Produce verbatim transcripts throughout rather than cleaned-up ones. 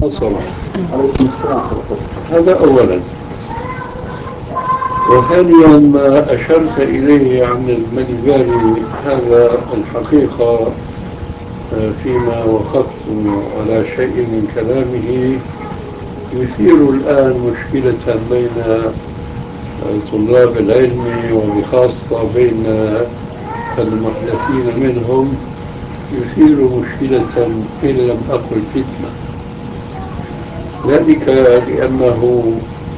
صلاح. عليكم السلام. هذا أولا. وثانيا ما أشرت إليه عن المليفاري هذا الحقيقة فيما وقفت على شيء من كلامه يثير الآن مشكلة بين طلاب العلم وبخاصة بين المحدثين منهم، يثير مشكلة إن لم أقل فتنة. ذلك لأنه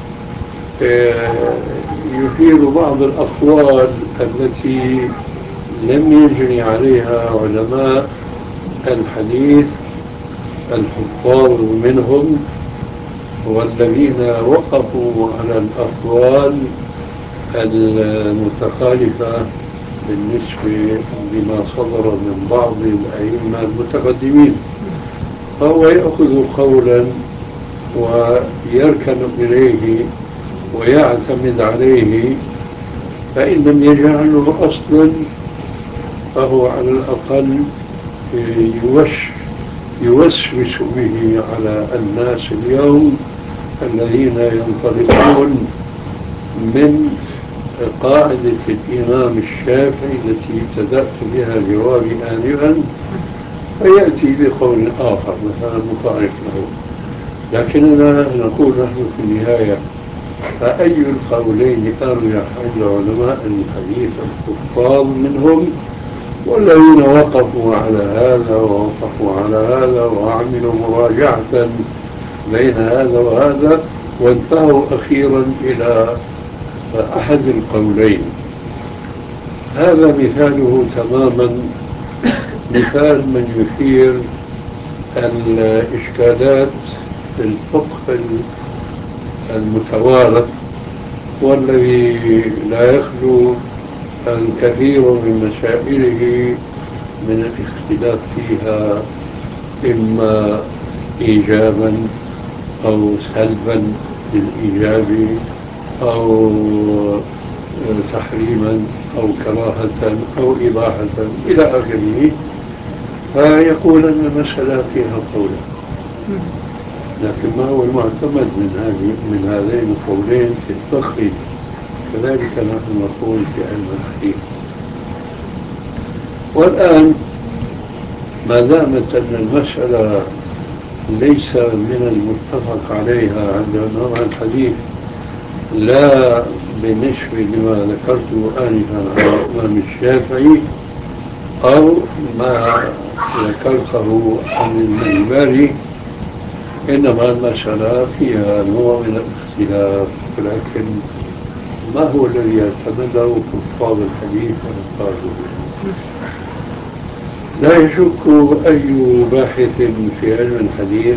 يثير بعض الأقوال التي لم يجري عليها علماء الحديث الحفاظ منهم، والذين وقفوا على الأقوال المتخالفة بالنسبة لما صدر من بعض الأئمة المتقدمين. فهو يأخذ قولا ويركن إليه ويعتمد عليه، فإن لم يجعله أصلا فهو على الأقل يوش يوسوس به على الناس اليوم الذين ينطلقون من قاعدة الإمام الشافعي التي ابتدأت بها جوابي آنفا، فيأتي بقول آخر مثلا مخالف له. لكننا نقول نحن في النهاية فأي القولين أرجح عند علماء الحديث الحفاظ منهم، والذين وقفوا على هذا ووقفوا على هذا وعملوا مراجعة بين هذا وهذا وانتهوا أخيرا إلى أحد القولين. هذا مثاله تماما مثال من يثير الإشكالات في الفقه المتوارث، والذي لا يخلو الكثير من مسائله من الاختلاف فيها إما إيجابا أو سلبا للإيجاب، أو تحريما أو كراهة أو إباحة إلى آخره. فيقول أن المسألة فيها قولا، لكن ما هو المعتمد من هذه من هذين القولين في الفقه كذلك نحن نقول في علم الحديث. والآن ما دامت أن المسألة ليس من المتفق عليها عند علماء الحديث، لا بالنسبة لما ذكرته آنفا عن الإمام الشافعي أو ما ذكرته عن المنبري، إنما المسألة فيها نوع من الاختلاف. ولكن ما هو الذي يعتمده حفاظ الحديث ونقاد به؟ لا يشك أي باحث في علم الحديث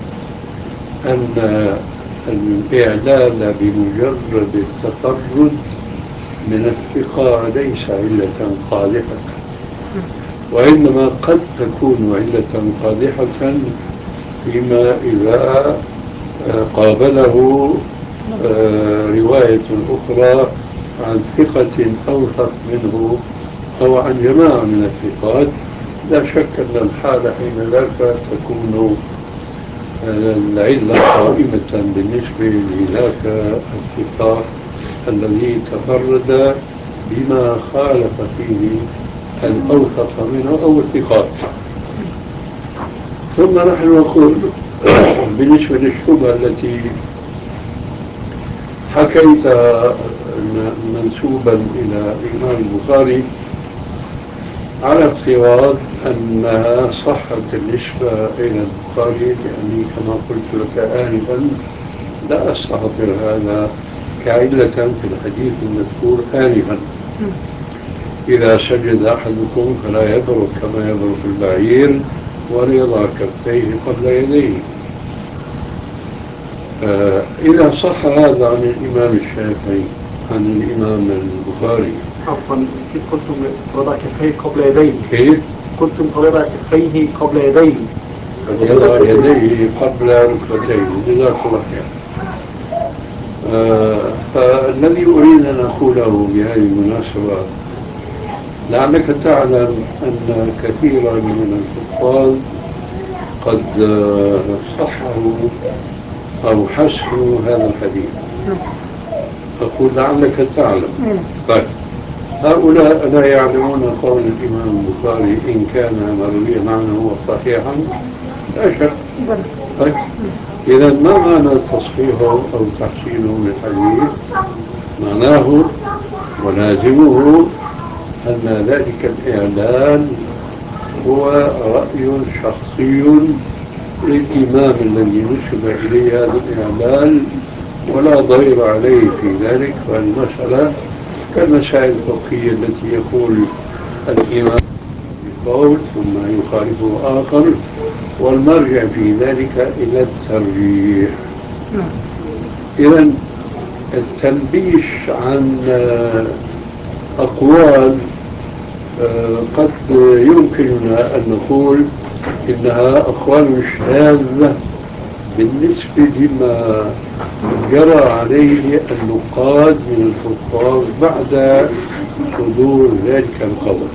أن الإعلال بمجرد التفرد من الثقة ليس علة قادحة، وإنما قد تكون علة قادحة فيما إذا قابله رواية أخرى عن ثقة أوثق منه أو عن جماعة من الثقات. لا شك أن الحالة حين ذاك تكون العلة قائمة بالنسبة لذاك الثقة الذي تفرد بما خالف فيه الأوثق منه أو الثقات. ثم نحن نقول بالنسبة للشبهة التي حكيت منسوبا إلى الإمام البخاري على افتراض أنها صحت النسبة إلى البخاري، لأني كما قلت لك آنفا لا أستحضر هذا كعلة في الحديث المذكور آنفا. إذا سجد أحدكم فلا يبرك كما يبرك البعير وليضع كفيه قبل يديه. إذا صح هذا عن الإمام الشافعي عن الإمام البخاري، عفوا كيف قلتم وضع كفيه قبل يديه؟ كيف؟ قلتم وضع كفيه قبل يديه، يضع يديه قبل ركبتيه. جزاك الله خير. آه فالذي أريد أن أقوله بهذه المناسبة، لعلك تعلم أن كثيرا من الحفاظ قد آه، صححوا أو حسنوا هذا الحديث. أقول لعلك تعلم. طيب، هؤلاء لا يعلمون قول الإمام البخاري إن كان مرويا عنه وصحيحا لا شك. طيب، إذا ما معنى تصحيحه أو تحسينه للحديث؟ معناه ولازمه أن ذلك الإعلان هو رأي شخصي للإمام الذي نسب إليه هذا الإعلان ولا ضير عليه في ذلك. فالمسألة كالمسائل الفقهية التي يقول الإمام بقول ثم يخالفه آخر، والمرجع في ذلك إلى الترجيح. إذن التلبيش عن أقوال قد يمكننا أن نقول إنها أقوال شاذة بالنسبة لما جرى عليه النقاد من الحفاظ بعد صدور ذلك القول.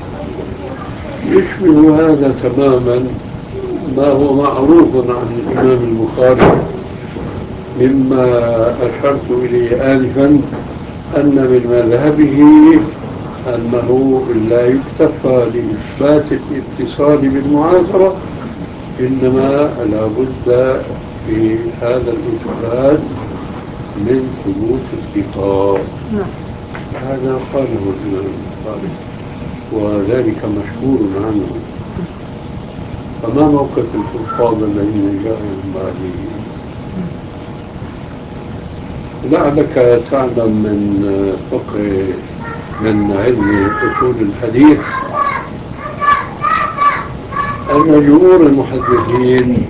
يشبه هذا تماما ما هو معروف عن الإمام البخاري مما أشرت إليه آنفا، أن من مذهبه أنه لا يكتفى لإثبات الاتصال بالمعاصرة، إنما لا بد في هذا الإثبات من ثبوت الثقة. هذا قاله الإمام البخاري وذلك مشهور عنه. فما موقف الحفاظ الذين جاءوا من بعده؟ لعلك تعلم من فقه من علم أصول الحديث أن جمهور المحدثين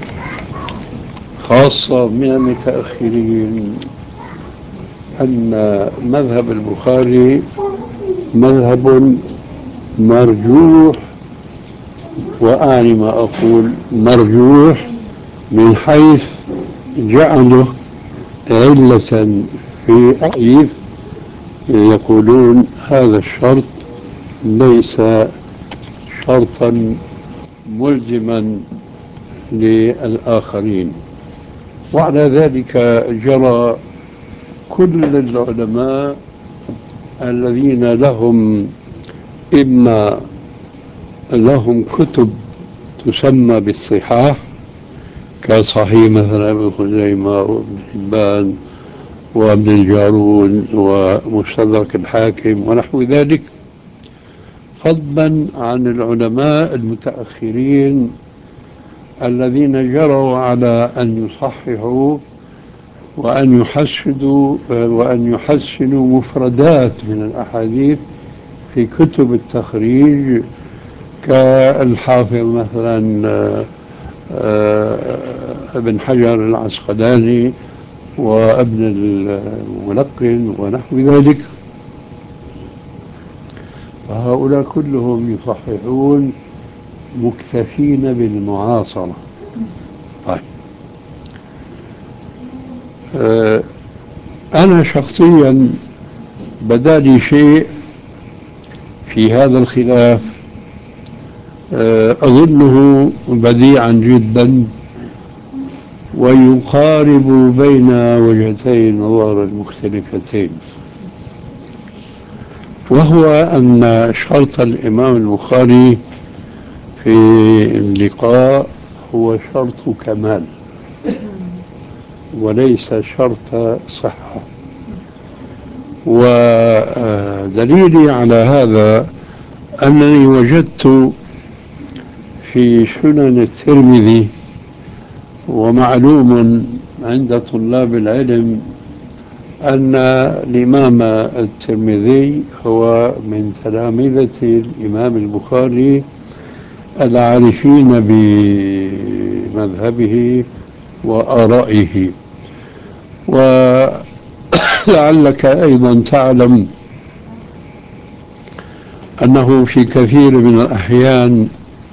خاصة من المتأخرين أن مذهب البخاري مذهب مرجوح، وأعني ما أقول مرجوح من حيث جعله علة في تأليف. يقولون هذا الشرط ليس شرطا ملزما للآخرين. وعلى ذلك جرى كل العلماء الذين لهم إما لهم كتب تسمى بالصحاح كصحيح مثلا ابن خزيمة وابن حبان وابن الجارود ومستدرك الحاكم ونحو ذلك، فضلا عن العلماء المتأخرين الذين جروا على أن يصححوا وأن يحسنوا وأن يحسنوا مفردات من الأحاديث في كتب التخريج كالحافظ مثلا ابن حجر العسقلاني وابن الملقن ونحو ذلك. فهؤلاء كلهم يصححون مكتفين بالمعاصرة. طيب، أنا شخصيا بدالي شيء في هذا الخلاف أظنه بديعا جدا ويقارب بين وجهتي النظر المختلفتين، وهو أن شرط الإمام البخاري في اللقاء هو شرط كمال وليس شرط صحة. ودليلي على هذا أنني وجدت في سنن الترمذي، ومعلوم عند طلاب العلم أن الإمام الترمذي هو من تلامذة الإمام البخاري العارفين بمذهبه وآرائه. ولعلك أيضا تعلم أنه في كثير من الأحيان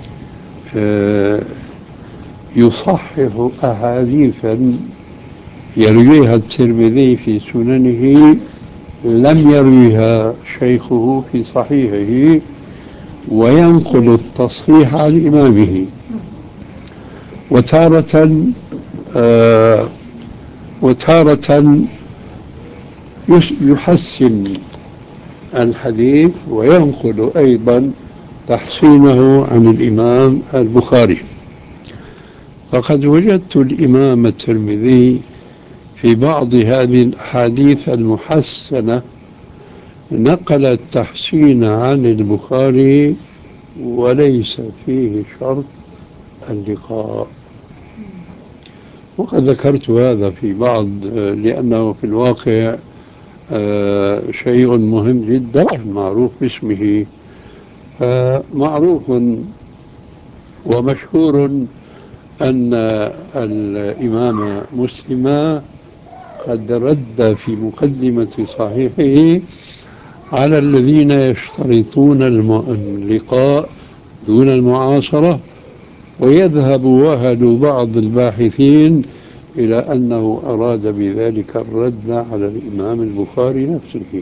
يصحح أحاديثا يرويها الترمذي في سننه لم يرويها شيخه في صحيحه، وينقل التصحيح عن إمامه. وتارة آه وتارة يس- يحسن الحديث وينقل أيضا تحسينه عن الإمام البخاري. فقد وجدت الإمام الترمذي في بعض هذه الأحاديث المحسنة نقل التحسين عن البخاري وليس فيه شرط اللقاء. وقد ذكرت هذا في بعض، لأنه في الواقع آه، شيء مهم جدا معروف باسمه. معروف ومشهور أن الإمام مسلم قد رد في مقدمة صحيحه على الذين يشترطون اللقاء دون المعاصرة، ويذهب وهن بعض الباحثين إلى أنه أراد بذلك الرد على الإمام البخاري نفسه.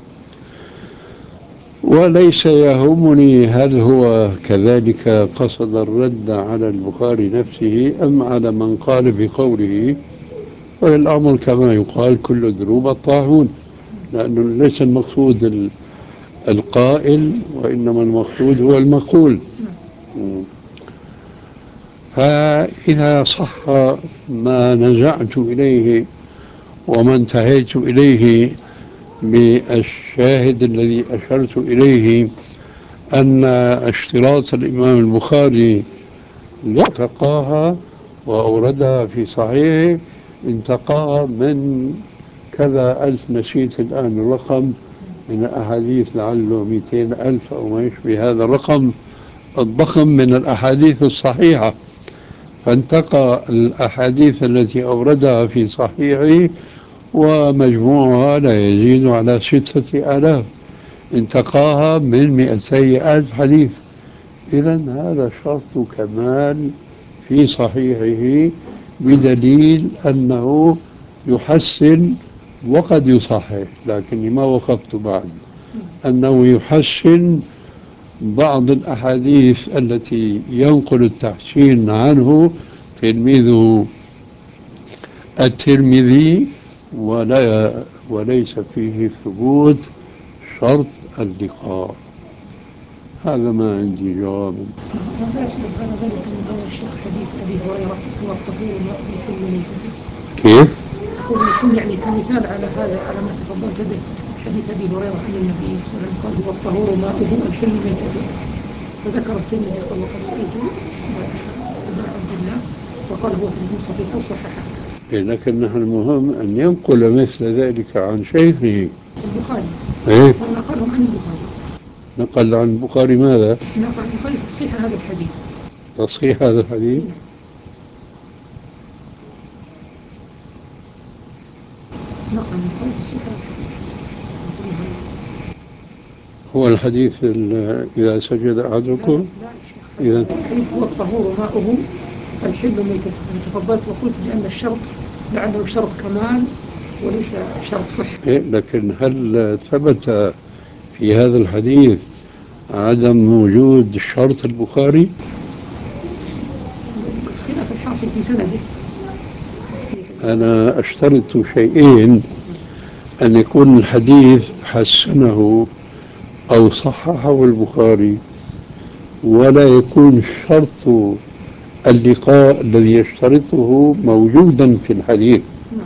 وليس يهمني هل هو كذلك قصد الرد على البخاري نفسه أم على من قال بقوله، والأمر كما يقال كل ذنوب الطاعون، لأنه ليس المقصود القائل وإنما المقصود هو المقول. فإذا صح ما نزعت إليه وما انتهيت إليه بالشاهد الذي أشرت إليه أن اشتراط الإمام البخاري انتقاها وأوردها في صحيحه، انتقاها من كذا ألف، نسيت الآن الرقم من الأحاديث، لعله مئتين ألف أو ما يشبه هذا الرقم الضخم من الأحاديث الصحيحة. فانتقى الأحاديث التي أوردها في صحيحه ومجموعها لا يزيد على ستة آلاف، انتقاها من مئتي ألف حديث. إذن هذا شرط كمال في صحيحه، بدليل أنه يحسن وقد يصحح، لكني ما وقفت بعد أنه يحسن بعض الأحاديث التي ينقل التحسين عنه تلميذه الترمذي، ولا وليس فيه ثبوت شرط اللقاء. هذا ما عندي جواب. ماذا يسبب على ذلك من هذا الشيخ حديث أبي هريرة هو الطهور ماء الحل ميتته؟ كيف؟ أقول يكون يعني كمثال على هذا، على ما تفضلت به، حديث أبي هريرة عن النبي صلى الله عليه وسلم قال هو الطهور ماؤه الحل ميتته، فذكر الترمذي قال وقد سألت أبا عبد الله وقال هو في صحيح أو صححه. لكن نحن المهم أن ينقل مثل ذلك عن شيخه البخاري. إيه؟ نقله عن البخاري. نقل عن البخاري ماذا؟ نقل عن البخاري تصحيح هذا الحديث. تصحيح هذا الحديث؟ نقل عن البخاري تصحيح هذا الحديث. هو الحديث إذا سجد أحدكم؟ إذا الحديث هو الطهور ماؤه الحل ميتته. أنا تفضلت وقلت بأن الشرط لعله شرط كمال وليس شرط صحة. إيه، لكن هل ثبت في هذا الحديث عدم وجود شرط البخاري؟ الخلاف الحاصل في سنده. أنا اشترط شيئين: أن يكون الحديث حسنه أو صححه البخاري، ولا يكون شرط اللقاء الذي يشترطه موجودا في الحديث.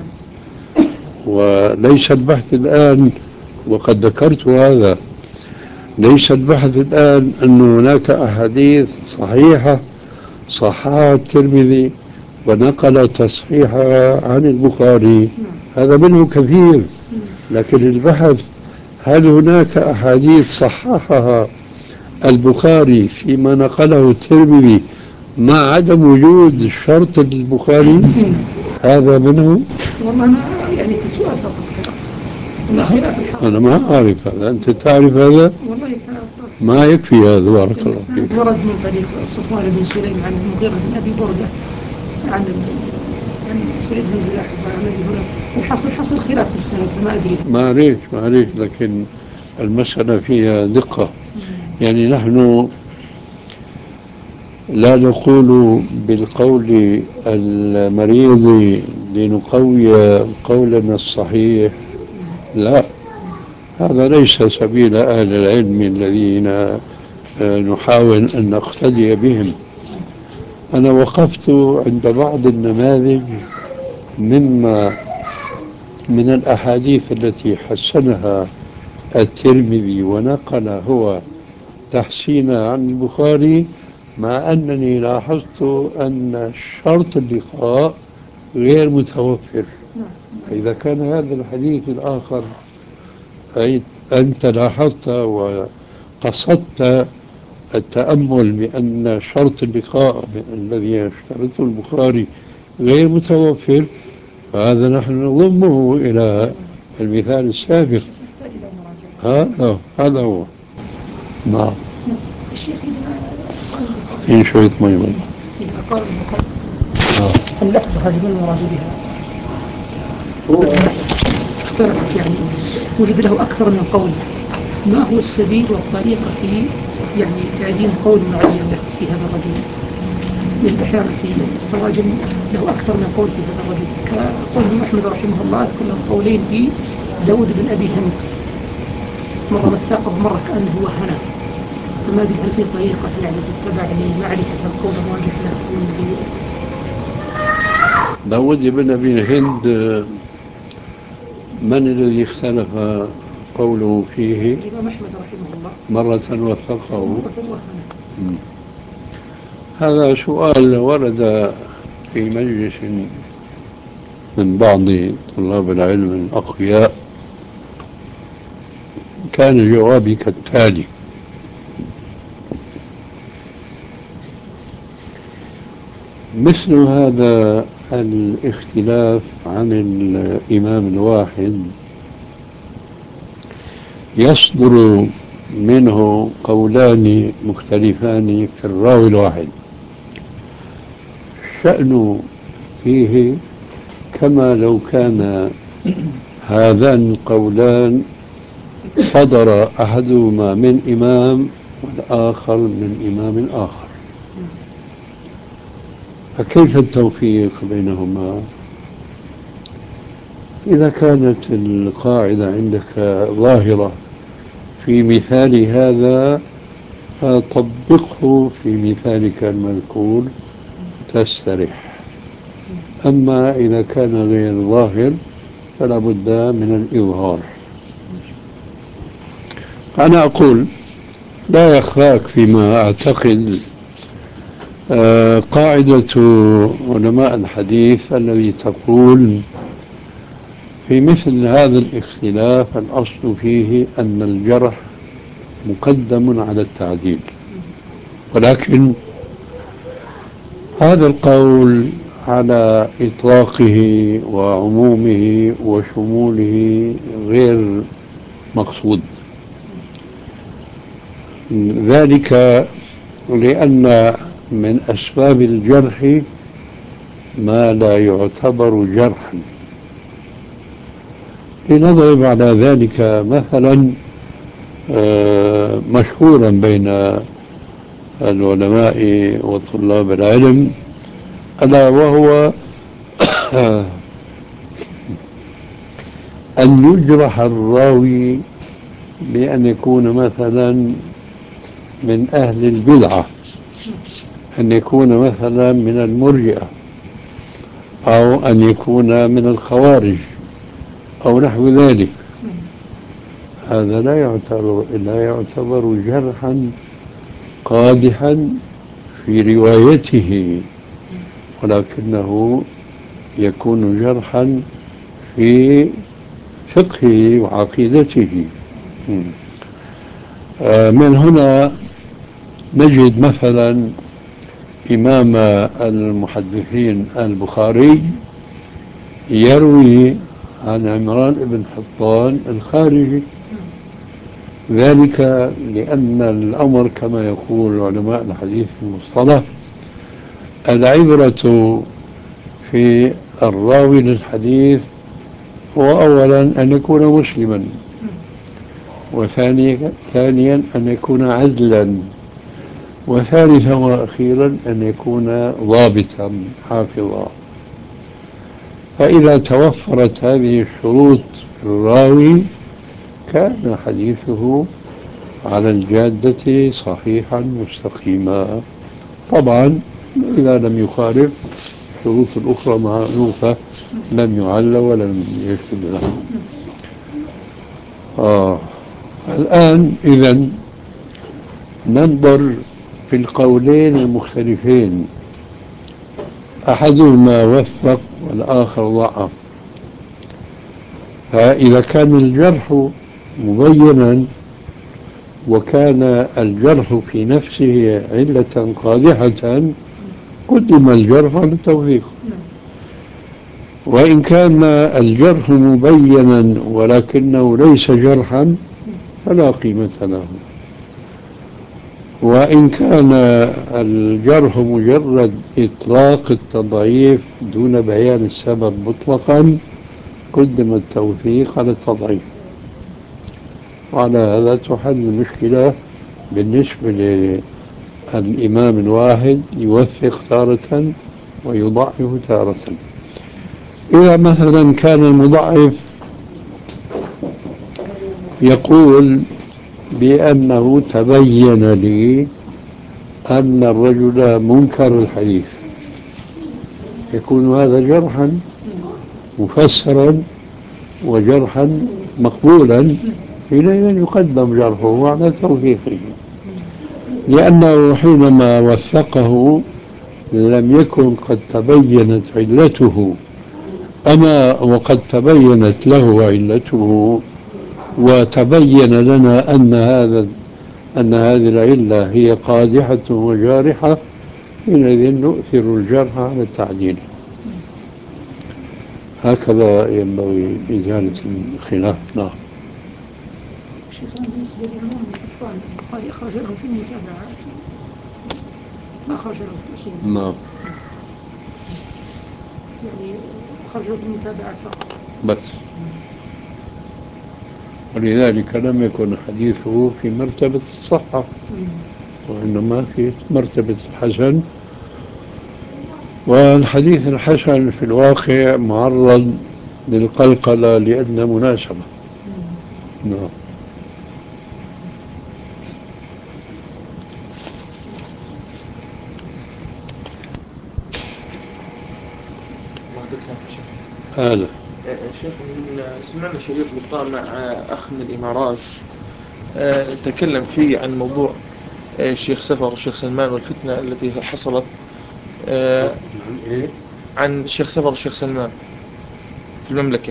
وليس البحث الآن، وقد ذكرت هذا، ليس البحث الآن أن هناك أحاديث صحيحة صححها الترمذي ونقل تصحيحها عن البخاري، هذا منه كثير. لكن البحث هل هناك أحاديث صححها البخاري فيما نقله الترمذي مع عدم وجود شرط البخاري، هذا منه. والله أنا يعني كسؤال فقط كذا. أنا ما أعرف هذا، أنت تعرف هذا؟ والله ما يكفي هذا، بارك الله فيك. ورد من طريق صفوان بن سليم عن المغيرة بن أبي بردة عن عن سعيد بن جلاح هنا. الحصل حصل خلاف في السند، ما أدري. معليش معليش، لكن المسألة فيها دقة. يعني نحن لا نقول بالقول المريض لنقوي قولنا الصحيح، لا، هذا ليس سبيل أهل العلم الذين آه، نحاول أن نقتدي بهم. أنا وقفت عند بعض النماذج مما من الأحاديث التي حسنها الترمذي ونقل هو تحسين عن البخاري، مع أنني لاحظت أن شرط اللقاء غير متوفر. فإذا كان هذا الحديث الآخر أي أنت لاحظت وقصدت التأمل بأن شرط اللقاء الذي يشترطه البخاري غير متوفر، فهذا نحن نضمه إلى المثال السابق. هذا هذا هو. نعم. الشيخ في شوية مي بس. في أقارب البخاري اللحظة هذه من المراد بها؟ هو اختلفت يعني وجد له أكثر من قول، ما هو السبيل والطريقة في يعني تعديل قول معين له في هذا الرجل؟ نجد أحيانا في التراجم له أكثر من قول في هذا الرجل، كقول أحمد رحمه الله أذكر له قولين في داود بن أبي هند، مرة مثاقب مرة كأنه وهنا، فما أدري هل في طريقة يعني تتبع لمعرفة القول الراجح له من غيره؟ داود بن أبي هند من الذي اختلف قوله فيه؟ الإمام أحمد رحمه الله مرة وثقه. مرة وهنا. هذا سؤال ورد في مجلس من بعض طلاب العلم الأقوياء، كان جوابي كالتالي: مثل هذا الاختلاف عن الإمام الواحد يصدر منه قولان مختلفان في الراوي الواحد، شأن فيه كما لو كان هذان القولان صدر أحدهما من إمام والآخر من إمام آخر، فكيف التوفيق بينهما؟ إذا كانت القاعدة عندك ظاهرة في مثال هذا فطبقه في مثالك المذكور تستريح، أما إذا كان غير ظاهر فلا بد من الإظهار. أنا أقول لا يخفاك فيما أعتقد آه قاعدة علماء الحديث الذي تقول في مثل هذا الاختلاف الأصل فيه أن الجرح مقدم على التعديل، ولكن هذا القول على إطلاقه وعمومه وشموله غير مقصود، ذلك لأن من أسباب الجرح ما لا يعتبر جرحا. لنضرب على ذلك مثلا مشهورا بين العلماء وطلاب العلم، ألا وهو أن يجرح الراوي بأن يكون مثلا من أهل البدعة، أن يكون مثلا من المرجئة، أو أن يكون من الخوارج أو نحو ذلك. هذا لا يعتبر لا يعتبر جرحا قادحا في روايته، ولكنه يكون جرحا في فقهه وعقيدته. من هنا نجد مثلا إمام المحدثين البخاري يروي عن عمران بن حطان الخارجي، ذلك لأن الأمر كما يقول علماء الحديث المصطلح العبرة في الراوي للحديث هو أولا أن يكون مسلما، وثانيا ثانيا أن يكون عدلا، وثالثا وأخيرا أن يكون ضابطا حافظا. فإذا توفرت هذه الشروط في الراوي كان حديثه على الجادة صحيحا مستقيما. طبعا إذا لم يخالف الشروط الأخرى معروفة، لم يعل ولم يشتد له. آه. الآن إذن ننظر في القولين المختلفين، أحدهما وثق والآخر ضعف. فإذا كان الجرح مبينا وكان الجرح في نفسه علة قادحة قدم الجرح على التوثيق، وإن كان الجرح مبينا ولكنه ليس جرحا فلا قيمة له، وإن كان الجرح مجرد إطلاق التضعيف دون بيان السبب مطلقا قدم التوثيق على التضعيف. وعلى هذا تحل المشكلة بالنسبة للإمام الواحد، يوثق تارة ويضعف تارة. إذا مثلا كان المضعف يقول بأنه تبين لي أن الرجل منكر الحديث، يكون هذا جرحا مفسرا وجرحا مقبولا، حينئذ يقدم جرحه على توثيقه، لأنه حينما وثقه لم يكن قد تبينت علته، أما وقد تبينت له علته وتبين لنا أن هذا أن هذه العلة هي قادحة وجارحة، حينئذ نؤثر الجرح على التعديل. هكذا ينبغي إزالة الخلاف. نعم. شيخنا بالنسبة للإمام القطان البخاري أخرج له في المتابعات ما أخرج له في الأصول. نعم. يعني أخرج له في المتابعات فقط بس. ولذلك لم يكن حديثه في مرتبة الصحة، وإنما في مرتبة الحسن. والحديث الحسن في الواقع معرض للقلقلة لأدنى مناسبة. نعم. هذا شيخ، سمعنا شريط لقاء مع أخ من الإمارات أه تكلم فيه عن موضوع الشيخ سفر والشيخ سلمان والفتنة التي حصلت أه عن الشيخ سفر والشيخ سلمان في المملكة.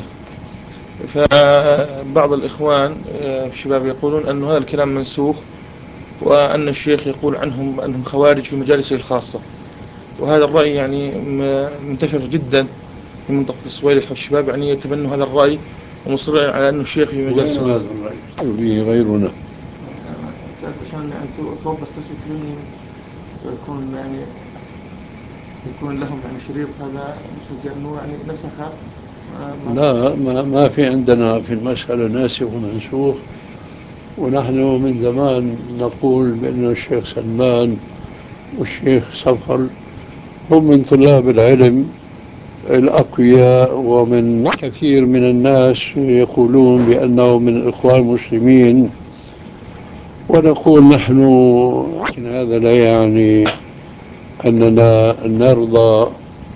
فبعض الإخوان الشباب يقولون أن هذا الكلام منسوخ، وأن الشيخ يقول عنهم أنهم خوارج في مجالسه الخاصة، وهذا الرأي يعني منتشر جدا في منطقة السويلح، والشباب يعني يتبنوا هذا الرأي ومصرين على أنه الشيخ في مجالس هذا الرأي به غيرنا. عشان يعني توضح تسويتين يكون يعني يكون لهم يعني شريط هذا مسجل أنه يعني نسخ. لا، ما, ما في عندنا في المسألة ناسخ ومنسوخ، ونحن من زمان نقول بأن الشيخ سلمان والشيخ صفر هم من طلاب العلم الأقوياء، ومن كثير من الناس يقولون بأنه من الإخوان المسلمين، ونقول نحن لكن هذا لا يعني أننا نرضى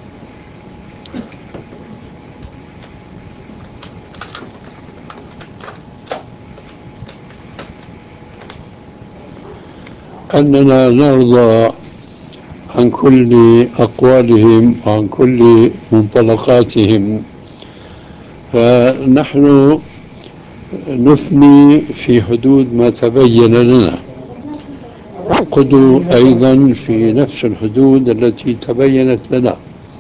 أننا نرضى عن كل أقوالهم وعن كل منطلقاتهم. فنحن نثني في حدود ما تبين لنا، نعقد أيضا في نفس الحدود التي تبينت لنا،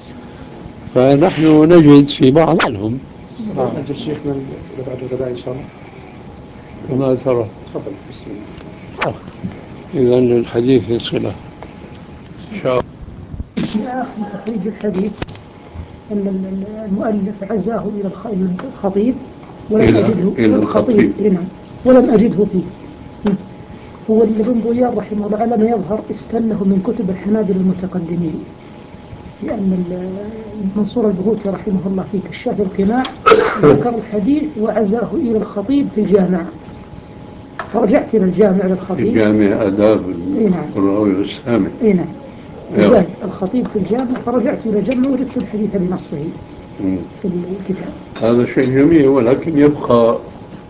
فنحن نجد في بعضهم. أنت الشيخ من بعد الغداء إن شاء الله. وما ترى؟ تفضل. بسم الله. إذا للحديث صلة إن شاء الله. يا أخي تخريج الحديث أن المؤلف عزاه إلى الخطيب ولم أجده إلى الخطيب هنا ولم أجده فيه. هو اللي ابن ضياء رحمه الله على ما يظهر استله من كتب الحنابلة المتقدمين، لأن المنصور البهوتي رحمه الله في كشاف القناع ذكر الحديث وعزاه إلى الخطيب في الجامع، فرجعت إلى الجامع للخطيب في جامع آداب إيه نعم الراوي والسامع إيه نعم وجاء الخطيب في الجامع، فرجعت إلى الجامع وجدت الحديث بنصه في الكتاب. هذا شيء جميل، ولكن يبقى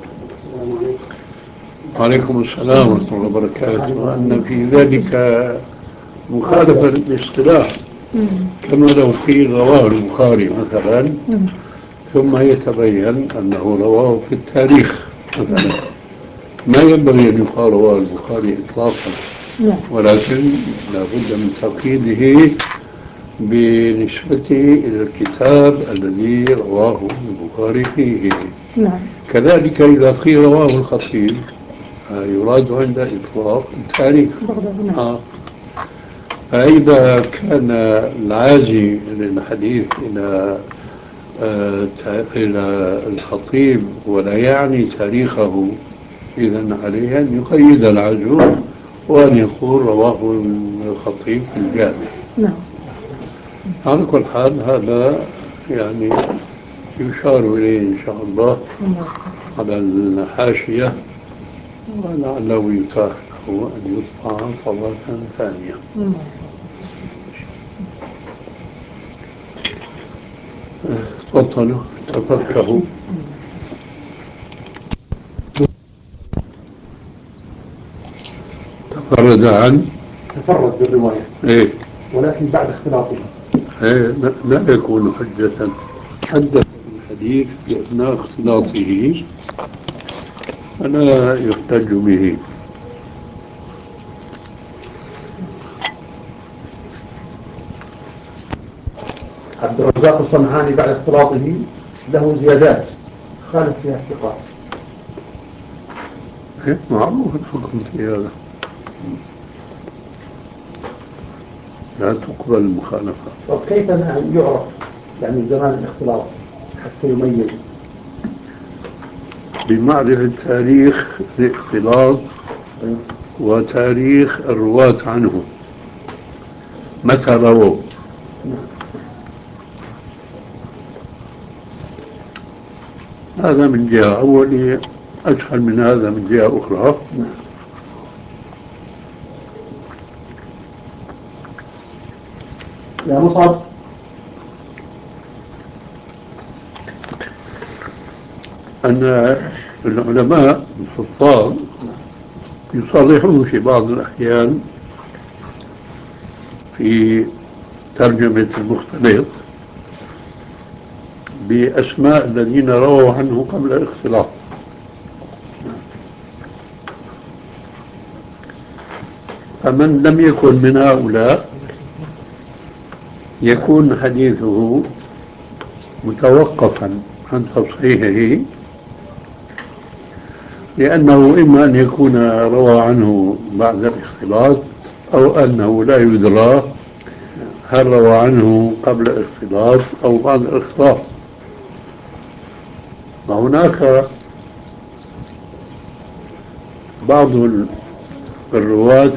عليكم السلام ورحمة الله وبركاته أن في ذلك مخالفة للاصطلاح، كما لو قيل رواه البخاري مثلا ثم يتبين أنه رواه في التاريخ مثلا، ما ينبغي أن يقال رواه البخاري إطلاقا، ولكن لابد من تقييده بنسبته إلى الكتاب الذي رواه البخاري فيه. كذلك إذا قيل رواه الخطيب يراد عند إطلاق التاريخ. آه. فإذا كان العازي للحديث إلى آه إلى الخطيب ولا يعني تاريخه، إذن عليه أن يقيد العزو وأن يقول رواه الخطيب في الجامع. نعم. على كل حال هذا يعني يشار إليه إن شاء الله على الحاشية، ولعله يتاح له أن يطبع طبعة ثانية. تفضلوا تفكروا. تفرد عن تفرد بالرواية إيه؟ ولكن بعد اختلاطها إيه لا يكون حجة. حدث الحديث بأثناء اختلاطه فلا يحتج به. عبد الرزاق الصنعاني بعد اختلاطه له زيادات خالف فيها الثقات. إيه معروف الحكم في هذا، لا تقبل المخالفة. وكيف يعرف يعني زمان الاختلاط حتى يميز؟ بمعرفة تاريخ الاختلاط وتاريخ الرواة عنه، متى رووا. هذا من جهة، أولي أسهل من هذا من جهة أخرى. يا مصعب أن العلماء الحفاظ يصرحون في بعض الأحيان في ترجمة المختلط بأسماء الذين رووا عنه قبل الاختلاط، فمن لم يكن من هؤلاء يكون حديثه متوقفا عن تصحيحه، لأنه إما أن يكون روى عنه بعد الاختلاط أو أنه لا يدرى هل روى عنه قبل الاختلاط أو بعد الاختلاط. وهناك بعض الرواة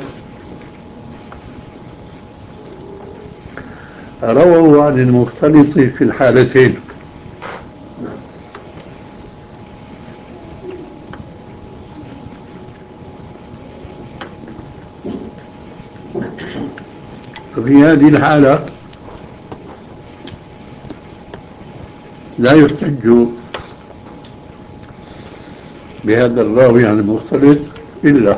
رووا عن المختلط في الحالتين، ففي هذه الحالة لا يحتج بهذا الراوي عن المختلط إلا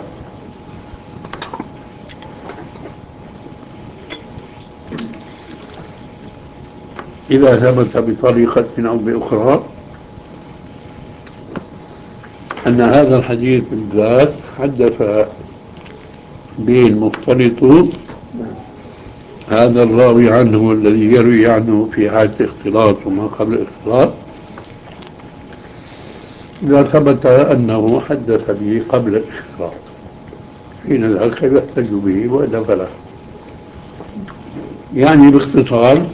إذا ثبت بطريقة أو بأخرى أن هذا الحديث بالذات حدث به المختلط هذا الراوي عنه الذي يروي عنه في حالة الاختلاط وما قبل الاختلاط، إذا ثبت أنه حدث به قبل الاختلاط حين ذاك يحتج به وإلا فلا. يعني باختصار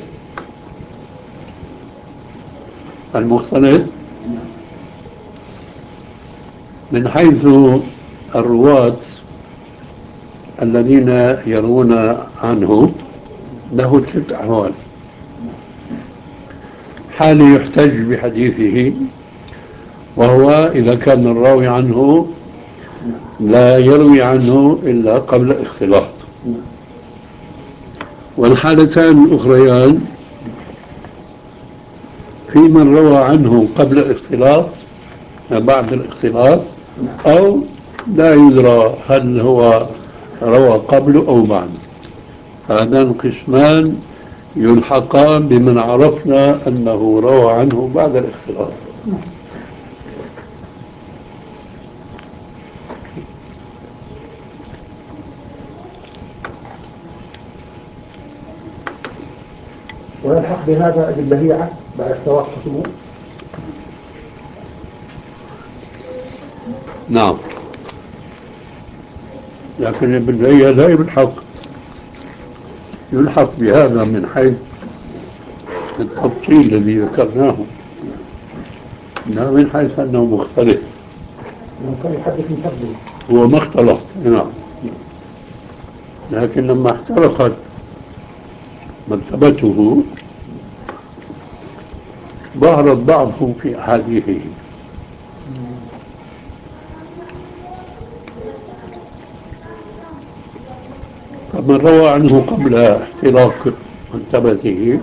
المختلط من حيث الرواة الذين يرون عنه له ثلاث أحوال. حال يحتج بحديثه، وهو إذا كان الراوي عنه لا يروي عنه إلا قبل اختلاط. والحالتان الأخريان في من روى عنه قبل الاختلاط بعد الاختلاط، أو لا يدرى هل هو روى قبله أو بعد. هذان القسمان يلحقان بمن عرفنا أنه روى عنه بعد الاختلاط. ويلحق بهذا البهيعة بعد اختلاط خصومه. نعم، لكن ابن لهيعة لا يلحق يلحق بهذا من حيث التفصيل الذي ذكرناه، لا من حيث أنه مختلف. ممكن يحدث من فضله. هو ما اختلط، نعم، لكن لما احترقت مرتبته ظهر الضعف في أحاديثه. فمن روى عنه قبل احتراق مرتبته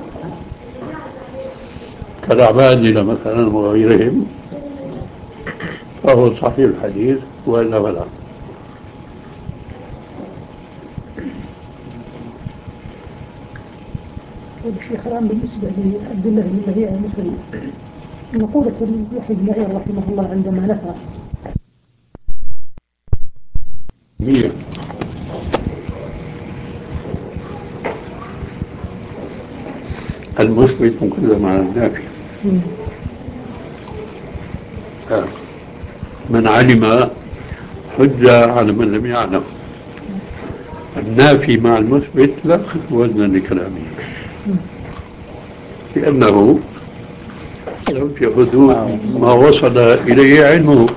كالعبادلة مثلا وغيرهم فهو صحيح الحديث، وإلا فلا. طيب الشيخ، الآن بالنسبة لعبد الله بن لهيعة المصري، مقولة يحيى بن معين رحمه الله عندما نفى مية المثبت مقدم على النافي. آه. من علم حجة على من لم يعلم. النافي مع المثبت لا وزن لكلامه، لأنه في حدود ما وصل إليه علمه،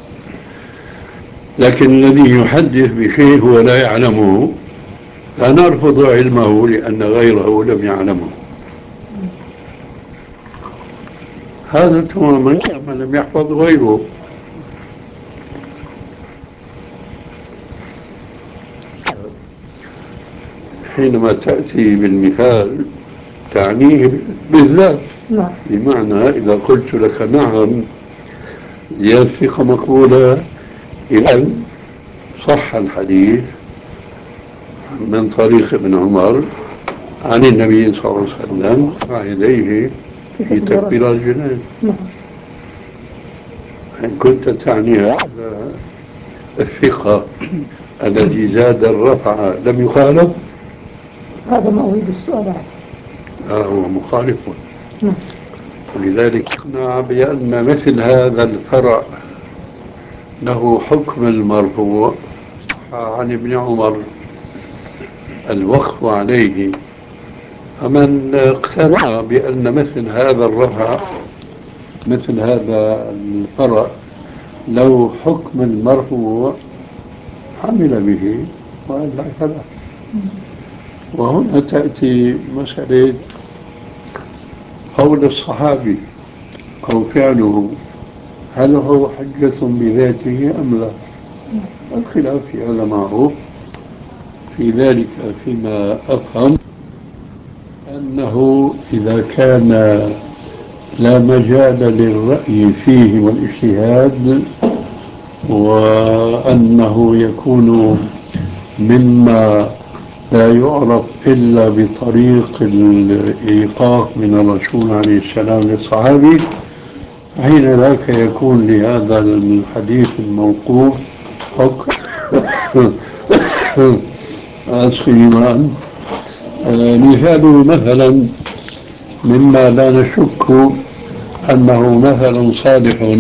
لكن الذي يحدث بشيء هو لا يعلمه لا نرفض علمه لأن غيره لم يعلمه. هذا تماما كما لم يحفظ غيره. حينما تأتي بالمثال تعنيه بالذات، بمعنى إذا قلت لك نعم هي الثقة مقبولة، إذا صح الحديث من طريق ابن عمر عن النبي صلى الله عليه وسلم مع يديه في تكبير الجنان. إن كنت تعني هذا الثقة الذي زاد الرفع لم يخالف، هذا ما أريد السؤال عنه. آه هو مخالف. ولذلك اقنع بأن مثل هذا الفرع له حكم المرفوع عن ابن عمر الوقف عليه. فمن اقتنع بأن مثل هذا الرفع مثل هذا الفرع له حكم المرفوع عمل به، وإلا فلا. وهنا تأتي مسألة قول الصحابي أو فعله، هل هو حجة بذاته أم لا؟ الخلاف في هذا معروف. في ذلك فيما أفهم أنه إذا كان لا مجال للرأي فيه والاجتهاد، وأنه يكون مما لا يعرف إلا بطريق الإيقاف من الرسول عليه السلام للصحابي، حين ذاك يكون لهذا الحديث الموقوف حكم السليمان. مثاله مثلا مما لا نشك أنه مثل صالح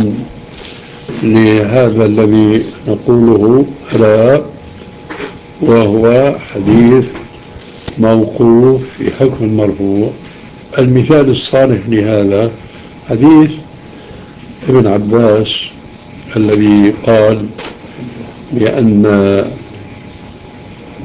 لهذا الذي نقوله، لا وهو حديث موقوف في حكم المرفوع. المثال الصالح لهذا حديث ابن عباس الذي قال بأن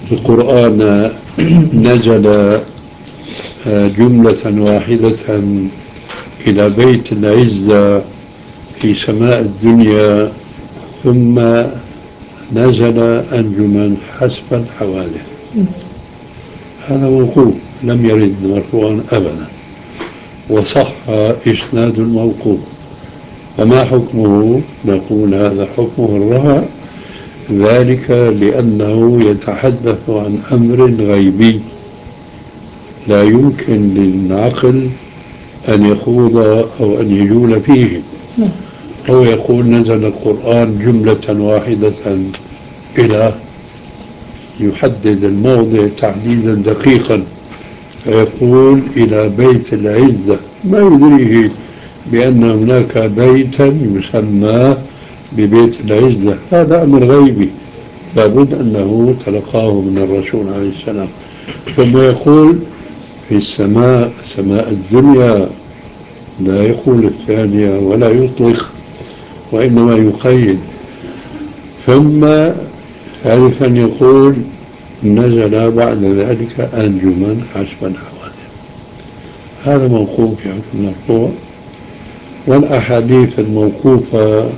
القرآن نزل جملة واحدة إلى بيت العزة في سماء الدنيا، ثم نزل أنجما حسب الحوادث. هذا موقوف لم يرد مرفوعا أبدا، وصح إسناد الموقوف. فما حكمه؟ نقول هذا حكمه الرفع، ذلك لأنه يتحدث عن أمر غيبي لا يمكن للعقل أن يخوض أو أن يجول فيه. هو يقول نزل القرآن جملة واحدة إلى، يحدد الموضع تحديدا دقيقا، فيقول إلى بيت العزة، ما يدريه بأن هناك بيتا يسمى ببيت العزة. هذا أمر غيبي لابد أنه تلقاه من الرسول عليه السلام. ثم يقول في السماء، سماء الدنيا، لا يقول الثانية ولا يطلق، وإنما يقيد. ثم ثالثا يقول نزل بعد ذلك أنجما حسب الحوادث. هذا موقوف في حكم المرفوع. والأحاديث الموقوفة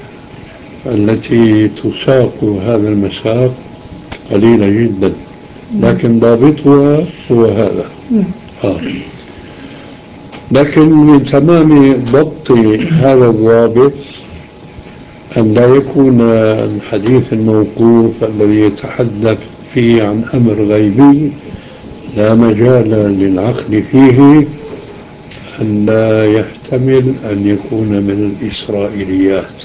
التي تساق هذا المساق قليلة جدا، لكن ضابطها هو هذا. آه. لكن من تمام ضبط هذا الضابط أن لا يكون الحديث الموقوف الذي يتحدث فيه عن أمر غيبي لا مجال للعقل فيه أن لا يحتمل أن يكون من الإسرائيليات.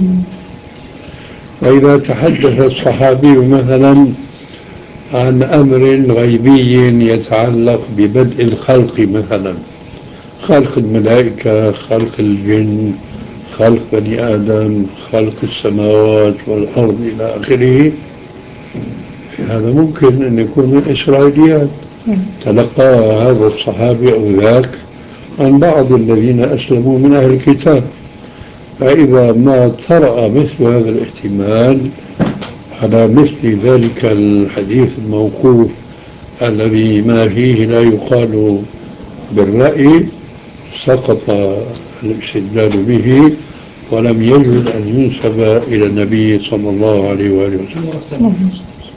وإذا تحدث الصحابي مثلا عن أمر غيبي يتعلق ببدء الخلق، مثلا خلق الملائكة، خلق الجن، خلق بني آدم، خلق السماوات والأرض إلى آخره، هذا ممكن أن يكون من الإسرائيليات، تلقى هذا الصحابي أو ذاك عن بعض الذين أسلموا من أهل الكتاب. فإذا ما طرأ مثل هذا الاحتمال على مثل ذلك الحديث الموقوف الذي ما فيه لا يقال بالرأي، سقط الاستدلال به ولم يجوز أن ينسب إلى النبي صلى الله عليه وآله وسلم.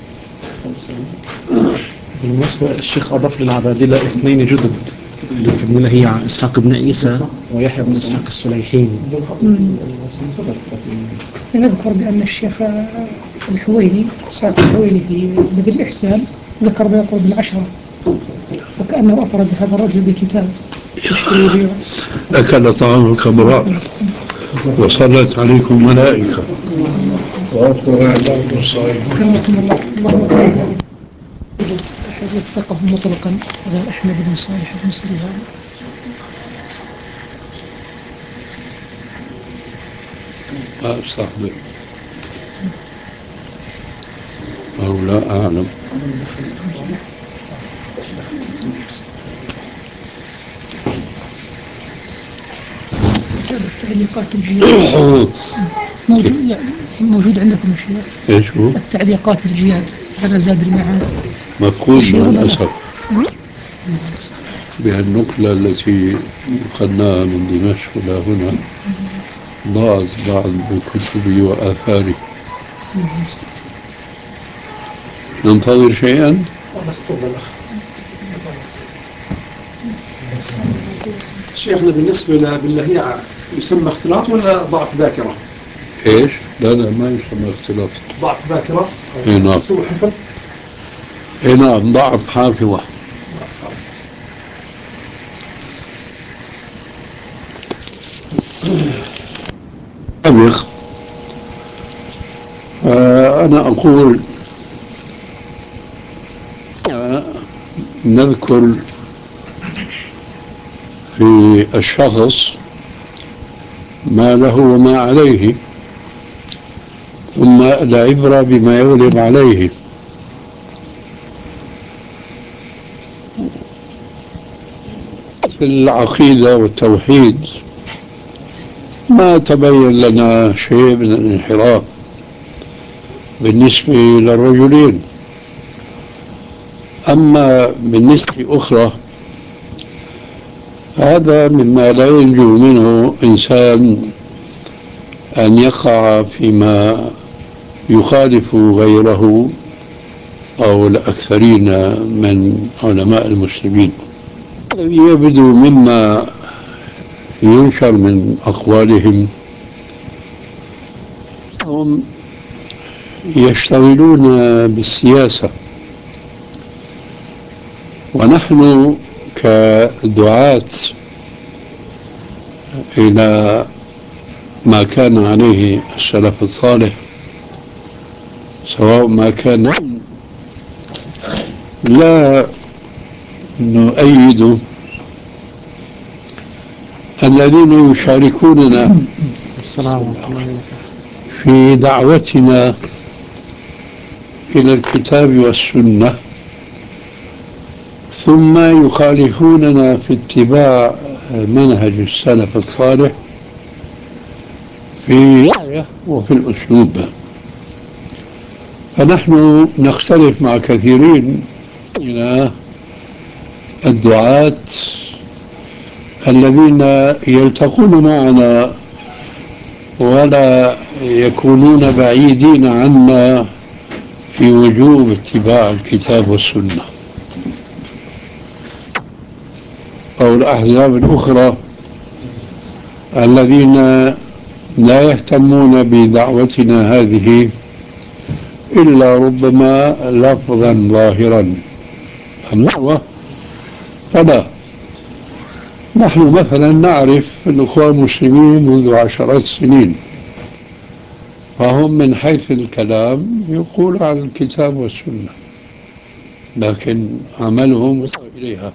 بالمناسبة الشيخ أضاف للعبادلة اثنين جدد في ابن لهيعة، إسحاق بن عيسى ويحيى بن إسحاق السليحين. نذكر بأن الشيخ الحويني إسحاق الحويني في بدء الإحسان ذكر ما يقرب من عشرة، وكأنه أفرد هذا الرجل بكتاب أكل طعامك براء وصلت عليكم ملائكة وأفضل أعداء الصائمين. كرمكم الله. اللهم بارك حديث ثقة مطلقا غير أحمد بن صالح بن سليمان. لا أستحضر أو لا أعلم. التعليقات الجياد موجود يعني موجود عندكم يا شيخ؟ ايش هو؟ التعليقات الجياد على زاد المعاد مفقود مع الأسف بهالنقلة التي نقلناها من دمشق إلى هنا، ضاعت بعض كتبي وآثاري. ننتظر شيئا؟ شيخنا بالنسبة للهيعة يسمى اختلاط ولا ضعف ذاكرة؟ ايش؟ لا لا ما يسمى اختلاط. ضعف ذاكرة؟ اي نعم. سوء حفظ؟ اي نعم، ضعف حافظة. أبيخ. آه أنا أقول آه نذكر في الشخص ما له وما عليه، ثم العبرة بما يغلب عليه. في العقيدة والتوحيد ما تبين لنا شيء من الانحراف بالنسبة للرجلين، أما بالنسبة أخرى هذا مما لا ينجو منه إنسان أن يقع فيما يخالف غيره أو الأكثرين من علماء المسلمين. الذي يبدو مما ينشر من أقوالهم هم يشتغلون بالسياسة، ونحن كدعاة إلى ما كان عليه السلف الصالح، سواء ما كان، لا نؤيد الذين يشاركوننا في دعوتنا إلى الكتاب والسنة ثم يخالفوننا في اتباع منهج السلف الصالح في الرعاية وفي الأسلوب. فنحن نختلف مع كثيرين من الدعاة الذين يلتقون معنا ولا يكونون بعيدين عنا في وجوب اتباع الكتاب والسنة، أو الأحزاب الأخرى الذين لا يهتمون بدعوتنا هذه إلا ربما لفظا ظاهرا. الدعوة فلا. نحن مثلا نعرف الأخوة المسلمين منذ عشرات السنين، فهم من حيث الكلام يقول على الكتاب والسنة، لكن عملهم وصل إليها.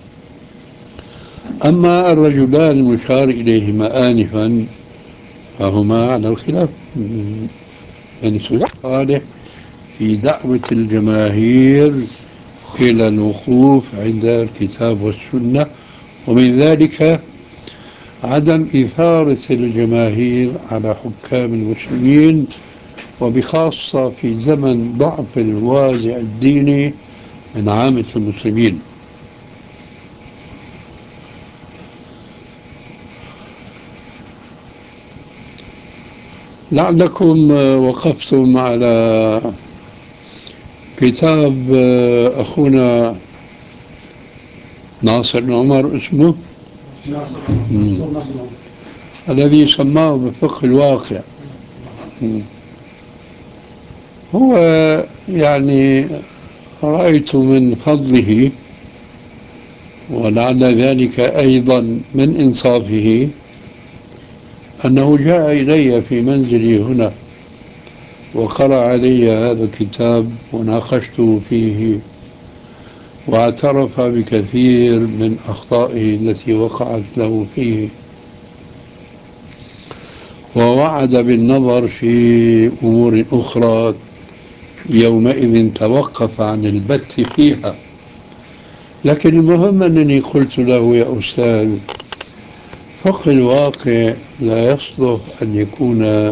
أما الرجلان المشار إليهما آنفا فهما على الخلاف من سلوك صالح في دعوة الجماهير إلى الوقوف عند الكتاب والسنة، ومن ذلك عدم إثارة الجماهير على حكام المسلمين، وبخاصة في زمن ضعف الوازع الديني من عامة المسلمين. لعلكم وقفتم على كتاب أخونا ناصر عمر، اسمه ناصر الذي سماه بفقه الواقع. مم. هو يعني رأيت من فضله ولعل ذلك أيضا من إنصافه أنه جاء إلي في منزلي هنا وقرأ علي هذا الكتاب وناقشته فيه، واعترف بكثير من أخطائه التي وقعت له فيه، ووعد بالنظر في أمور أخرى يومئذ توقف عن البت فيها. لكن المهم أنني قلت له: يا أستاذ، فقه الواقع لا يصلح أن يكون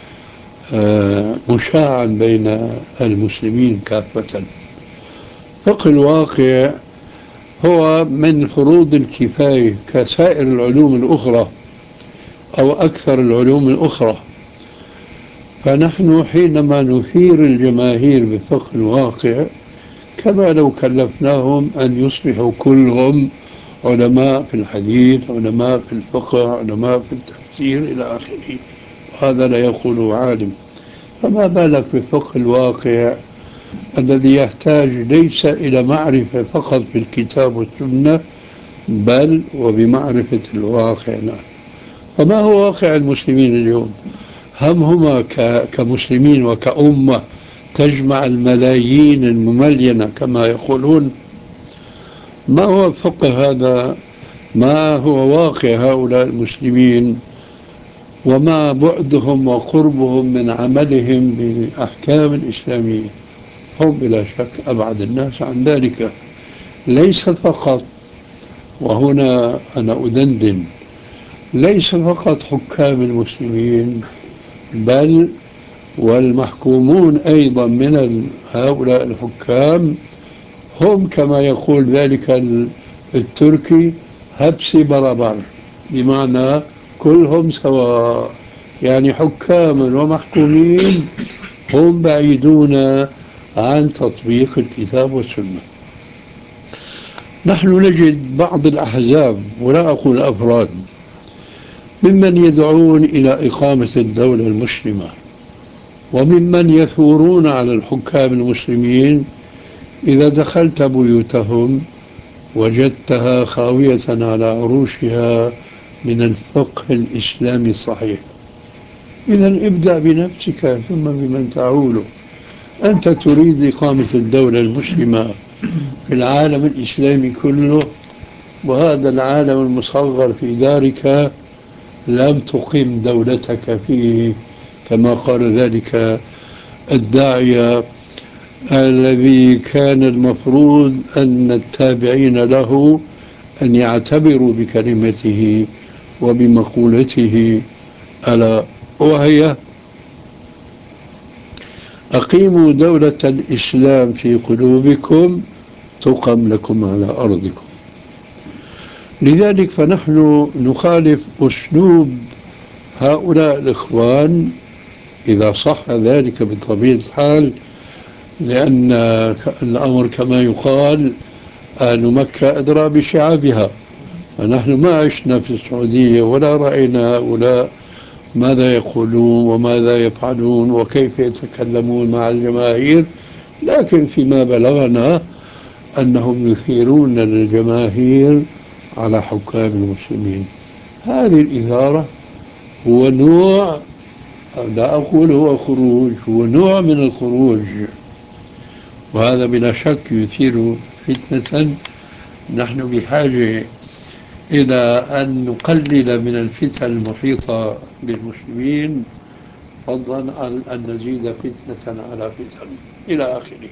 مشاعا بين المسلمين كافة. فقه الواقع هو من فروض الكفاية كسائر العلوم الأخرى أو أكثر العلوم الأخرى. فنحن حينما نثير الجماهير بفقه الواقع كما لو كلفناهم أن يصبحوا كلهم علماء في الحديث، علماء في الفقه، علماء في التفسير إلى آخره، وهذا لا يقوله عالم. فما بالك بفقه الواقع الذي يحتاج ليس إلى معرفة فقط بالكتاب والسنة بل وبمعرفة الواقع. فما هو واقع المسلمين اليوم؟ هم هما كمسلمين وكأمة تجمع الملايين المملينة كما يقولون؟ ما هو الفقه هذا؟ ما هو واقع هؤلاء المسلمين؟ وما بعدهم وقربهم من عملهم بالأحكام الإسلامية؟ هم بلا شك أبعد الناس عن ذلك. ليس فقط، وهنا أنا أدندن، ليس فقط حكام المسلمين بل والمحكومون أيضا من هؤلاء الحكام هم كما يقول ذلك التركي هبسي برابر، بمعنى كلهم سواء، يعني حكام ومحكومين هم بعيدون عن تطبيق الكتاب والسنة. نحن نجد بعض الأحزاب، ولا أقول أفراد، ممن يدعون إلى إقامة الدولة المسلمة، وممن يثورون على الحكام المسلمين. إذا دخلت بيوتهم وجدتها خاوية على عروشها من الفقه الإسلامي الصحيح. إذا ابدأ بنفسك ثم بمن تعول. أنت تريد إقامة الدولة المسلمة في العالم الإسلامي كله، وهذا العالم المصغر في دارك لم تقيم دولتك فيه، كما قال ذلك الداعية الذي كان المفروض أن التابعين له أن يعتبروا بكلمته وبمقولته، ألا وهي: أقيموا دولة الإسلام في قلوبكم تقم لكم على أرضكم. لذلك فنحن نخالف أسلوب هؤلاء الإخوان إذا صح ذلك بطبيعة الحال، لأن الأمر كما يقال أهل مكة أدرى بشعابها. فنحن ما عشنا في السعودية ولا رأينا هؤلاء ماذا يقولون وماذا يفعلون وكيف يتكلمون مع الجماهير، لكن فيما بلغنا أنهم يثيرون الجماهير على حكام المسلمين. هذه الإثارة هو نوع، لا أقول هو خروج، هو نوع من الخروج، وهذا بلا شك يثير فتنة. نحن بحاجة إلى أن نقلل من الفتن المحيطة بالمسلمين، فضلا عن أن نزيد فتنة على فتن إلى آخره.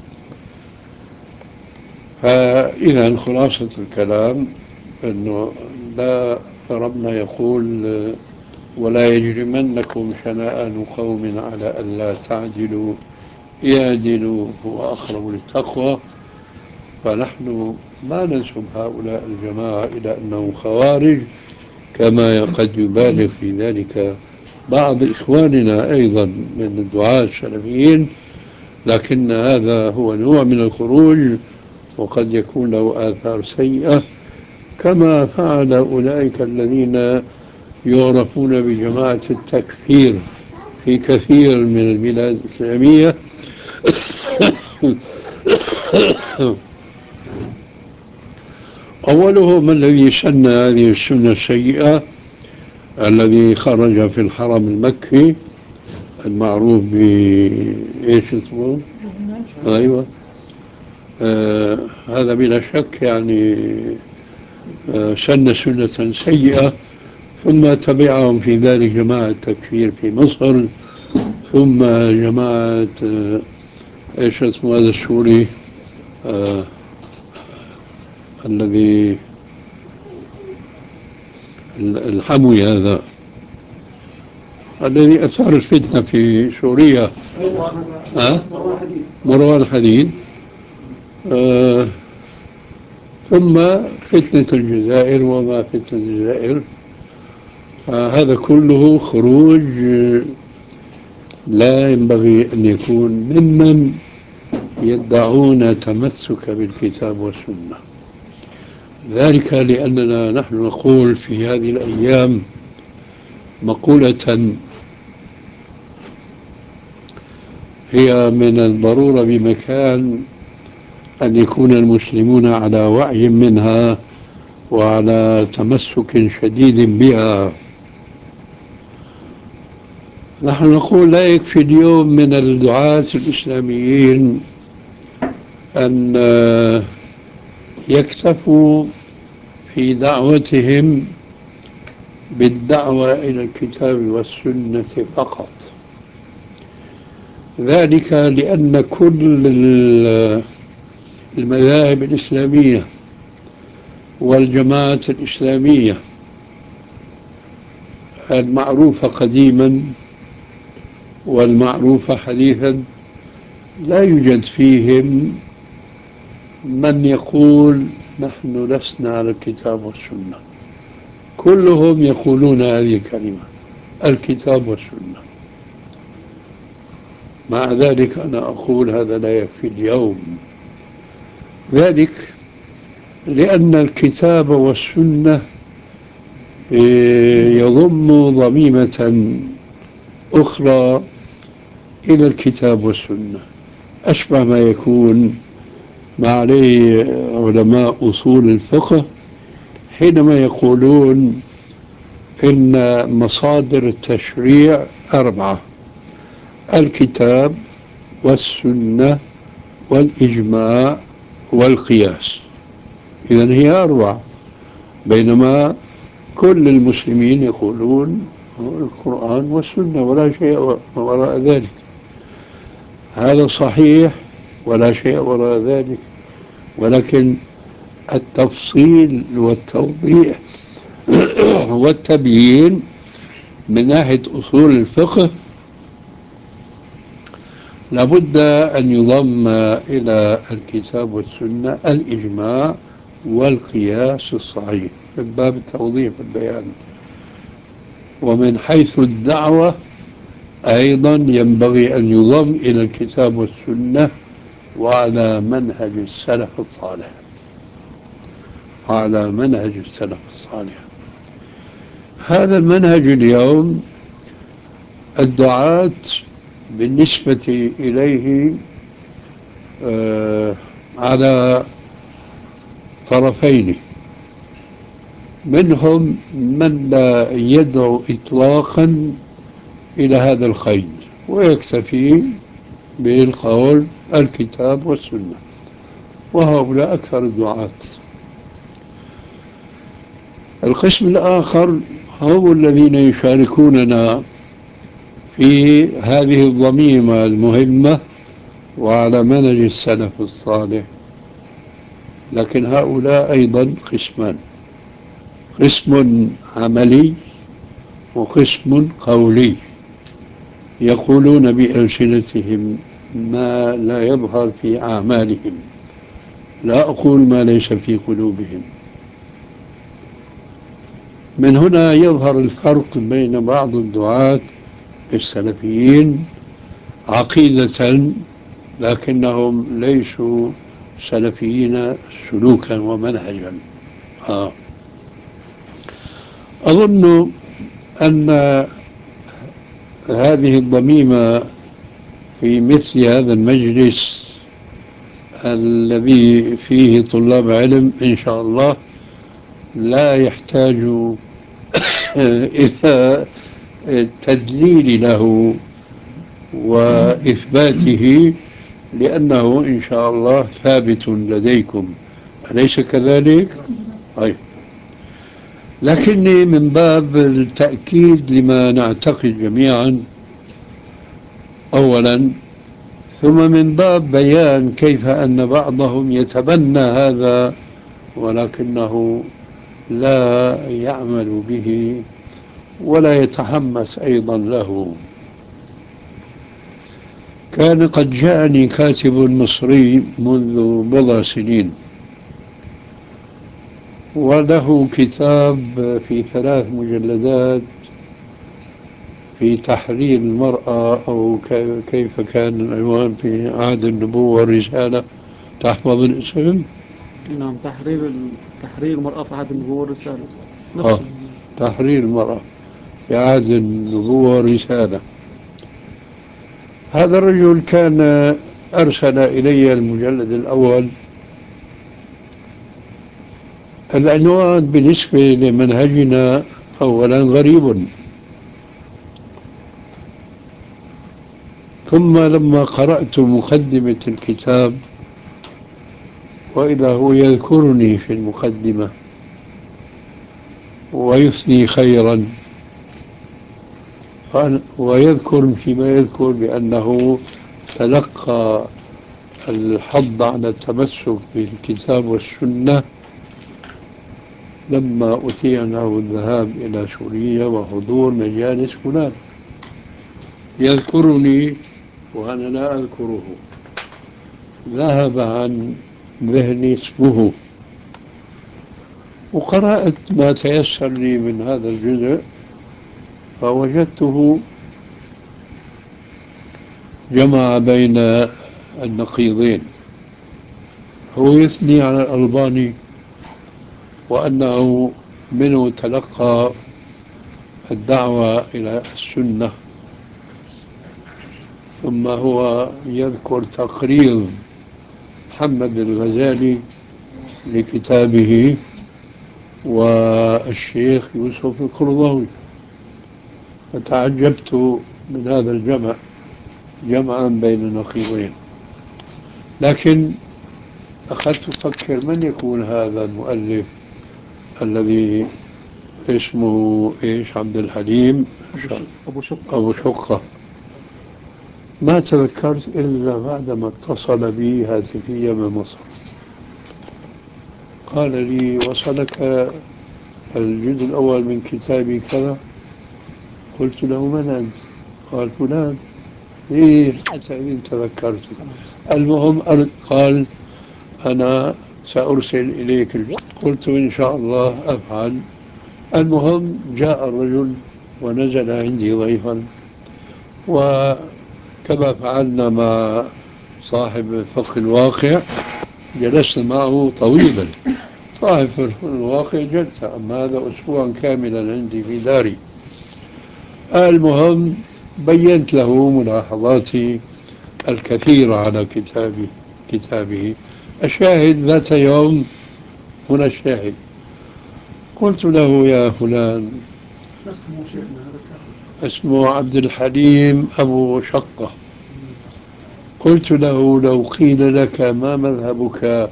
فإذا خلاصة الكلام أنه لا ربنا يقول: ولا يجرمنكم شنآن قوم على ألا تعدلوا اعدلوا هو أقرب للتقوى. فنحن ما ننسب هؤلاء الجماعة إلى أنهم خوارج كما قد يبالغ في ذلك بعض إخواننا أيضا من الدعاة السلفيين، لكن هذا هو نوع من الخروج، وقد يكون له آثار سيئة كما فعل أولئك الذين يعرفون بجماعة التكفير في كثير من البلاد الإسلامية. أولهم الذي سن هذه السنة السيئة الذي خرج في الحرم المكي المعروف ب ايش اسمه؟ ايوه، آه هذا بلا شك يعني آه سن سنة سيئة، ثم تبعهم في ذلك جماعة التكفير في مصر، ثم جماعة آه ايش اسمه هذا السوري آه الذي الحموي هذا الذي أثار الفتنة في سوريا، أه؟ مروان حديد، أه ثم فتنة الجزائر وما فتنة الجزائر. هذا كله خروج لا ينبغي أن يكون ممن يدعون تمسك بالكتاب والسنة. ذلك لأننا نحن نقول في هذه الأيام مقولة هي من الضرورة بمكان أن يكون المسلمون على وعي منها وعلى تمسك شديد بها. نحن نقول لا يكفي اليوم من الدعاة الإسلاميين أن يكتفوا في دعوتهم بالدعوة إلى الكتاب والسنة فقط، ذلك لأن كل المذاهب الإسلامية والجماعات الإسلامية المعروفة قديما والمعروفة حديثا لا يوجد فيهم من يقول نحن لسنا على الكتاب والسنة، كلهم يقولون هذه الكلمة، الكتاب والسنة. مع ذلك أنا أقول هذا لا يكفي اليوم، ذلك لأن الكتاب والسنة يضم ضميمة أخرى إلى الكتاب والسنة، أشبه ما يكون ما عليه علماء أصول الفقه حينما يقولون إن مصادر التشريع أربعة: الكتاب والسنة والإجماع والقياس. إذن هي أربعة، بينما كل المسلمين يقولون القرآن والسنة ولا شيء وراء ذلك. هذا صحيح ولا شيء وراء ذلك، ولكن التفصيل والتوضيح والتبيين من ناحية أصول الفقه لابد أن يضم إلى الكتاب والسنة الإجماع والقياس الصحيح من باب التوضيح والبيان. ومن حيث الدعوة أيضا ينبغي أن يضم إلى الكتاب والسنة وعلى منهج السلف الصالح، على منهج السلف الصالح. هذا المنهج اليوم الدعاة بالنسبة إليه آه على طرفين: منهم من لا يدعو إطلاقا إلى هذا الخير ويكتفي بالقول الكتاب والسنة، وهؤلاء أكثر الدعاة. القسم الآخر هم الذين يشاركوننا في هذه الضميمة المهمة وعلى منهج السلف الصالح، لكن هؤلاء أيضا قسمان: قسم عملي وقسم قولي، يقولون بألسنتهم ما لا يظهر في أعمالهم، لا أقول ما ليس في قلوبهم. من هنا يظهر الفرق بين بعض الدعاة السلفيين عقيدة لكنهم ليسوا سلفيين سلوكا ومنهجا. آه. أظن أن هذه الضميمة في مثل هذا المجلس الذي فيه طلاب علم إن شاء الله لا يحتاج إلى التدليل له وإثباته، لأنه إن شاء الله ثابت لديكم، أليس كذلك؟ طيب، لكني من باب التأكيد لما نعتقد جميعا أولا، ثم من باب بيان كيف أن بعضهم يتبنى هذا ولكنه لا يعمل به ولا يتحمس أيضا له. كان قد جاءني كاتب مصري منذ بضع سنين وله كتاب في ثلاث مجلدات في تحرير المرأة، أو كيف كان العنوان، في عهد النبوة والرسالة. تحفظ الاسم؟ نعم، تحرير تحرير المرأة في عهد النبوة والرسالة. آه. تحرير المرأة في عهد النبوة والرسالة. هذا الرجل كان أرسل إلي المجلد الأول. العنوان بالنسبة لمنهجنا أولا غريب، ثم لما قرأت مقدمة الكتاب وإذا هو يذكرني في المقدمة ويثني خيرا، ويذكر فيما يذكر بأنه تلقى الحض على التمسك بالكتاب والسنة لما أتي له الذهاب إلى سوريا وحضور مجالس هناك. يذكرني وأنا لا أذكره. ذهب عن ذهني اسمه، وقرأت ما تيسر لي من هذا الجزء، فوجدته جمع بين النقيضين. هو يثني على الألباني وأنه منه تلقى الدعوة إلى السنة، ثم هو يذكر تقرير محمد الغزالي لكتابه والشيخ يوسف القرضاوي، فتعجبت من هذا الجمع، جمعا بين نقيضين. لكن أخذت أفكر من يكون هذا المؤلف الذي اسمه إيش، عبد الحليم أبو شقة. أبو شقة. ما تذكرت إلا بعدما اتصل بي هاتفيا من مصر، قال لي وصلك الجزء الأول من كتابي كذا. قلت له من أنت؟ قال فلان. إيه حتى إن تذكرت. المهم قال أنا سأرسل إليك الجزء. قلت إن شاء الله أفعل. المهم جاء الرجل ونزل عندي ضيفا، وكما فعلنا مع صاحب فقه الواقع جلسنا معه طويلا. صاحب فقه الواقع جلسة، أما هذا أسبوعا كاملا عندي في داري. المهم بينت له ملاحظاتي الكثيرة على كتابي كتابه. الشاهد ذات يوم، هنا الشاهد، قلت له يا فلان، اسمه عبد الحليم أبو شقة، قلت له لو قيل لك ما مذهبك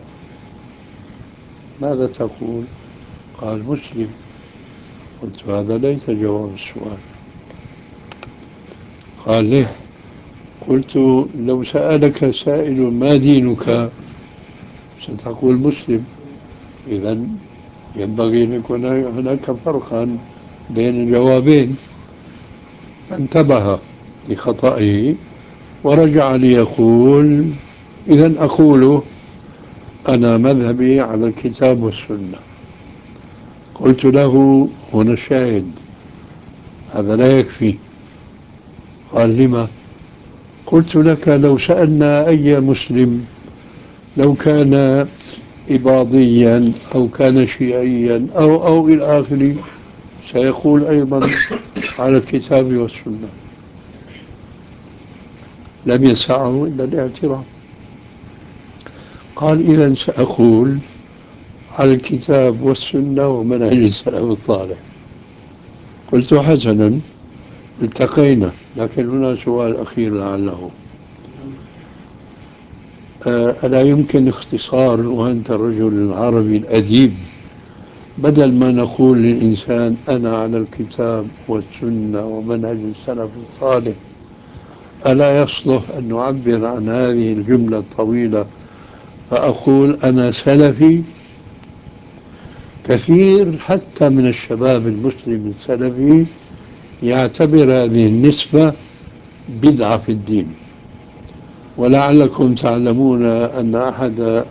ماذا تقول؟ قال مسلم. قلت هذا ليس جواب السؤال. قال ليه؟ قلت لو سألك سائل ما دينك ستقول مسلم، إذا ينبغي أن يكون هناك فرقا بين الجوابين. انتبه لخطئه ورجع ليقول إذا أقول أنا مذهبي على الكتاب والسنة. قلت له هنا الشاهد، هذا لا يكفي. قال لما؟ قلت لك لو سألنا أي مسلم، لو كان إباضيا أو كان شيعيا أو أو إلى آخره، سيقول أيضا على الكتاب والسنة. لم يسعه إلا الاعتراف. قال إذا سأقول على الكتاب والسنة ومنهج السلف الصالح. قلت حسنا، التقينا. لكن هنا سؤال أخير لعله، ألا يمكن اختصار وأنت الرجل العربي الأديب، بدل ما نقول للإنسان أنا على الكتاب والسنة ومنهج السلف الصالح، ألا يصلح أن نعبر عن هذه الجملة الطويلة فأقول أنا سلفي؟ كثير حتى من الشباب المسلم السلفي يعتبر هذه النسبة بدعة في الدين. ولعلكم تعلمون أن أحد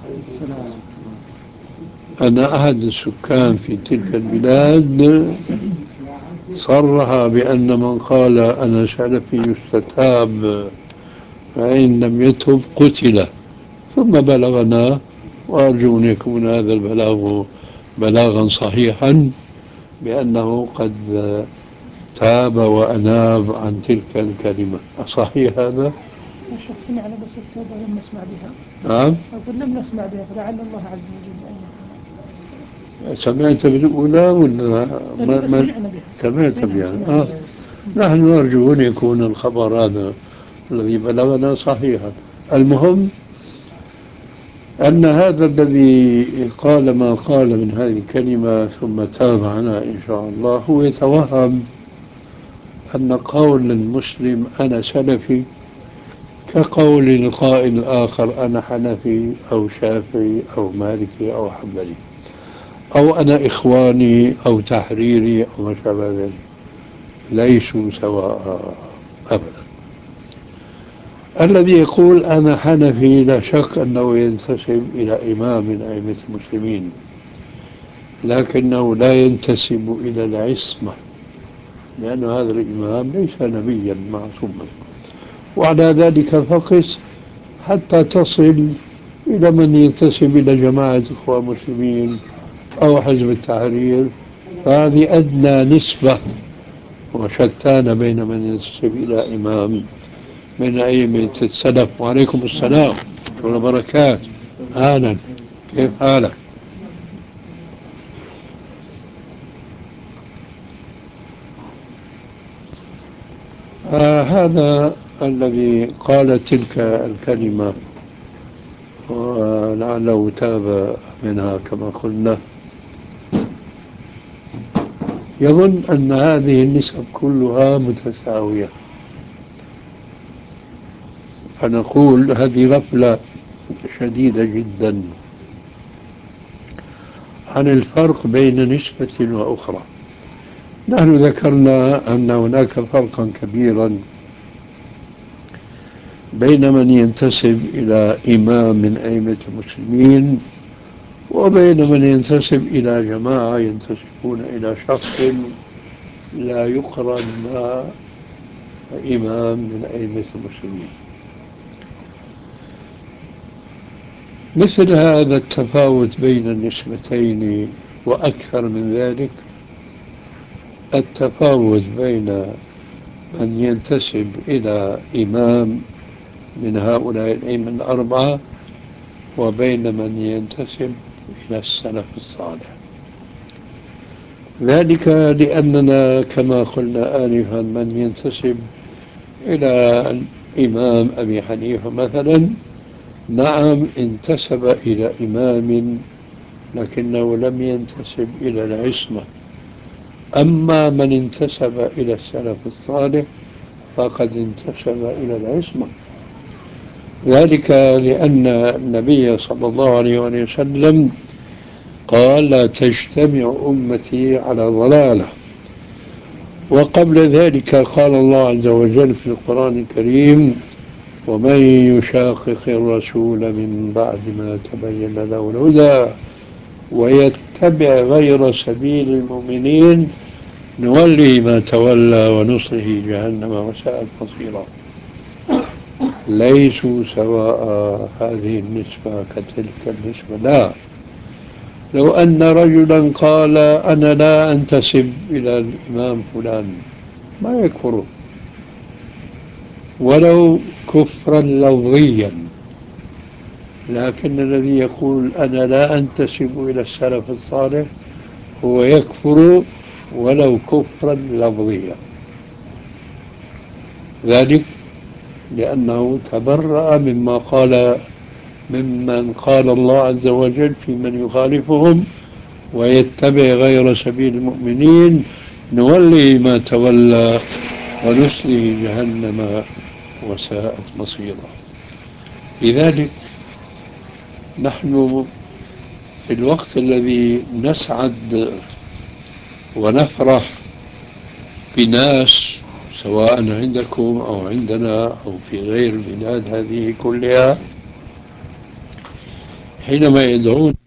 أن أحد السكان في تلك البلاد صرح بأن من قال أنا سلفي يستتاب، فإن لم يتب قتل. ثم بلغنا، وأرجو أن يكون هذا البلاغ بلاغا صحيحا، بأنه قد تاب وأناب عن تلك الكلمة. أصحيح هذا؟ الشيخ سمعنا بس التوبة لم نسمع بها. نعم؟ أقول لم نسمع بها، فلعل الله عز وجل أن يكون. سمعت بالأولى ولا ما ما سمعنا بها؟ سمعت بها. آه. نحن نرجو أن يكون الخبر هذا الذي بلغنا صحيحا. المهم أن هذا الذي قال ما قال من هذه الكلمة ثم تاب عنها إن شاء الله، هو يتوهم أن قول المسلم أنا سلفي كقول القائل الآخر أنا حنفي أو شافعي أو مالكي أو حنبلي، أو أنا إخواني أو تحريري أو ما شابه ذلك. ليسوا سواء أبدا. الذي يقول أنا حنفي لا شك أنه ينتسب إلى إمام من أئمة المسلمين، لكنه لا ينتسب إلى العصمة، لأن هذا الإمام ليس نبيا معصوما. وعلى ذلك فقس حتى تصل إلى من ينتسب إلى جماعة إخوان مسلمين أو حزب التحرير، فهذه أدنى نسبة، وشتان بين من ينتسب إلى إمام من أئمة السلف. وعليكم السلام ورحمة الله وبركاته. أهلا، كيف حالك؟ آه هذا الذي قال تلك الكلمة ولعله تاب منها كما قلنا، يظن أن هذه النسب كلها متساوية، فنقول هذه غفلة شديدة جدا عن الفرق بين نسبة وأخرى. نحن ذكرنا أن هناك فرقا كبيرا بين من ينتسب إلى إمام من أئمة المسلمين وبين من ينتسب إلى جماعة ينتسبون إلى شخص لا يقرن مع إمام من أئمة المسلمين. مثل هذا التفاوت بين النسبتين وأكثر من ذلك التفاوت بين من ينتسب إلى إمام من هؤلاء الأئمة الأربعة وبين من ينتسب إلى السلف الصالح. ذلك لأننا كما قلنا آنفا من ينتسب إلى الإمام أبي حنيفة مثلا، نعم انتسب إلى إمام لكنه لم ينتسب إلى العصمة. أما من انتسب إلى السلف الصالح فقد انتسب إلى العصمة، ذلك لأن النبي صلى الله عليه وسلم قال لا تجتمع أمتي على ضلالة. وقبل ذلك قال الله عز وجل في القرآن الكريم ومن يشاقق الرسول من بعد ما تبين له الهدى ويتبع غير سبيل المؤمنين نولي ما تولى ونصله جهنم وساءت مصيرا. ليسوا سواء هذه النسبة كتلك النسبة، لا. لو أن رجلا قال أنا لا أنتسب إلى الإمام فلان ما يكفر ولو كفرا لفظيا، لكن الذي يقول أنا لا أنتسب إلى السلف الصالح هو يكفر ولو كفرا لفظيا، ذلك لأنه تبرأ مما قال ممن قال الله عز وجل في من يخالفهم ويتبع غير سبيل المؤمنين نولي ما تولى ونصله جهنم وساءت مصيرا. لذلك نحن في الوقت الذي نسعد ونفرح بناس سواء عندكم أو عندنا أو في غير البلاد هذه كلها حينما يدعون